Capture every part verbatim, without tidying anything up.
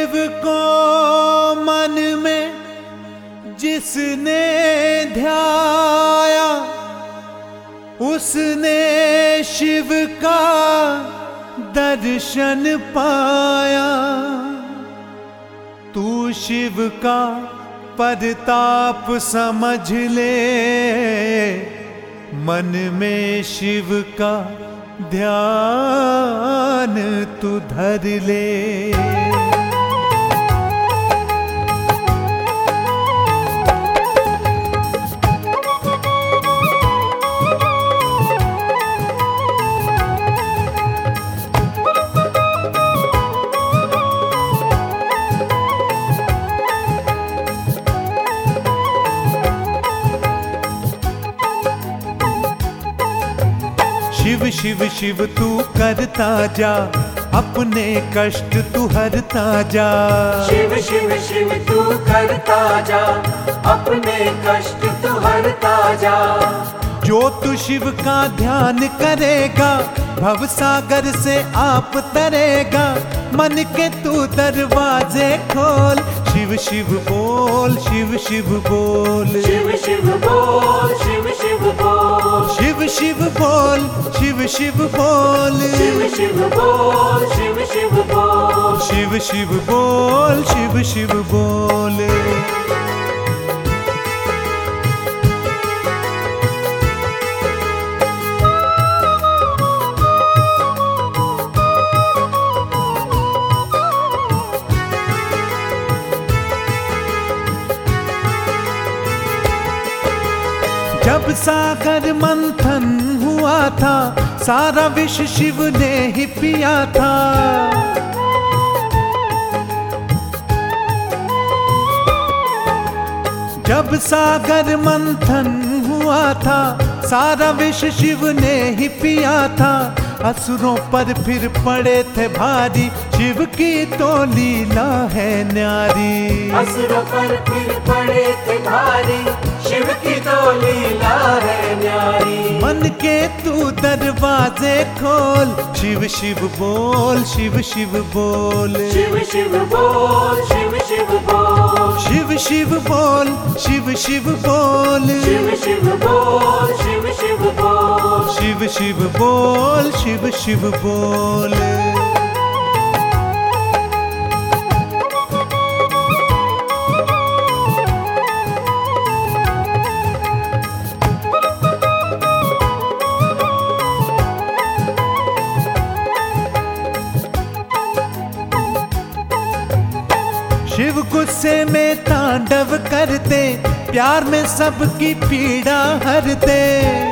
शिव को मन में जिसने ध्याया, उसने शिव का दर्शन पाया। तू शिव का परताप समझ ले, मन में शिव का ध्यान तू धर ले। शिव शिव शिव तू करता जा, अपने कष्ट तू हरता जा। शिव शिव शिव तू करता जा, अपने कष्ट तू हरता जा। जो तू शिव का ध्यान करेगा, भव सागर से आप तरेगा। मन के तू दरवाजे खोल, शिव शिव बोल, शिव शिव बोल। शिव शिव बोल, शिव शिव बोल। शिव शिव बोल, शिव शिव बोल। शिव शिव बोल, शिव शिव बोल। शिव शिव बोल, शिव शिव बोल। जब सागर मंथन हुआ था, सारा विष शिव ने ही पिया था। जब सागर मंथन हुआ था, सारा विष शिव ने ही पिया था। असुरों पर फिर पड़े थे भारी, शिव की तो लीला है न्यारी। असुरों पर फिर पड़े थे भारी, शिव की तो लीला है न्यारी। मन के तू दरवाजे खोल, शिव शिव बोल, शिव शिव बोल। शिव शिव बोल, शिव शिव बोल। शिव शिव बोल, शिव शिव बोल। शिव शिव बोल, शिव शिव बोल। शिव शिव बोल, शिव शिव बोल। शिव गुस्से में तांडव करते, प्यार में सबकी पीड़ा हरते।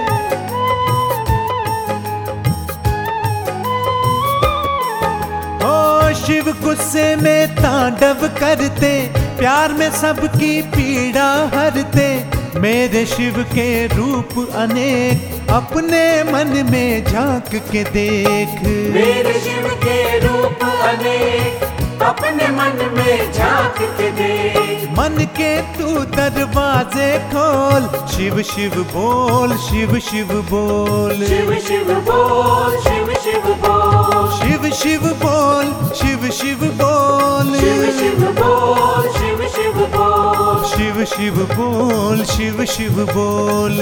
ओ शिव गुस्से में तांडव करते, प्यार में सबकी पीड़ा हरते। मेरे शिव के रूप अनेक, अपने मन में झांक के देख। मेरे शिव के रूप अनेक, अपने मन में झांक के देख। मन के तू दरवाजे खोल, शिव शिव बोल, शिव शिव बोल। शिव शिव बोल, शिव शिव बोल। शिव शिव बोल, शिव शिव बोल। शिव शिव बोल, शिव शिव बोल। शिव शिव बोल, शिव शिव बोल।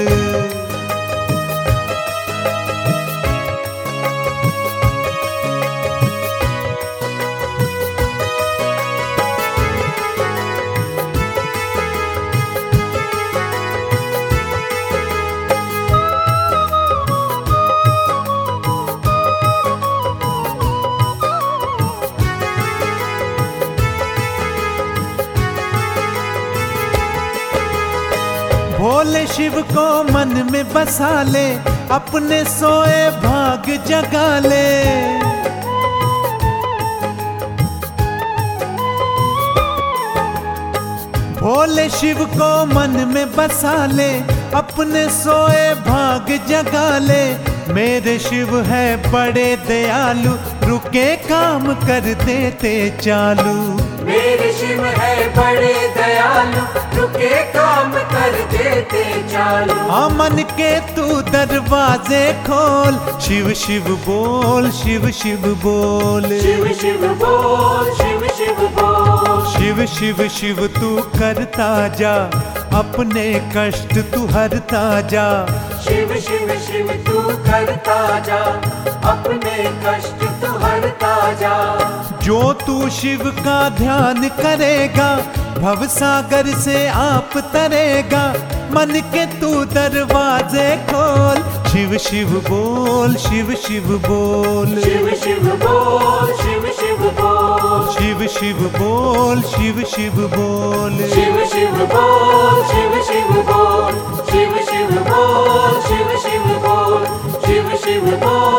भोले शिव को मन में बसा ले, अपने सोए भाग जगा ले। भोले शिव को मन में बसा ले, अपने सोए भाग जगा ले। मेरे शिव है बड़े दयालु, रुके काम कर देते चालू। मेरे शिव है बड़े दयालु, रुके काम कर देते चालू। मन के तू दरवाजे खोल, शिव शिव बोल, शिव शिव बोल। शिव शिव बोल, शिव शिव बोल। शिव शिव शिव तू करता जा, अपने कष्ट तू हरता जा। शिव शिव शिव तू करता जा, अपने कष्ट तू हरता जा। जो तू शिव का ध्यान करेगा, भव सागर से आप तरेगा। मन के तू दरवाजे खोल, शिव शिव बोल, शिव शिव बोल। शिव शिव बोल, शिव शिव बोल। शिव शिव बोल, शिव शिव बोल। शिव शिव बोल, शिव शिव बोल। शिव शिव बोल, शिव शिव बोल। शिव शिव बोल।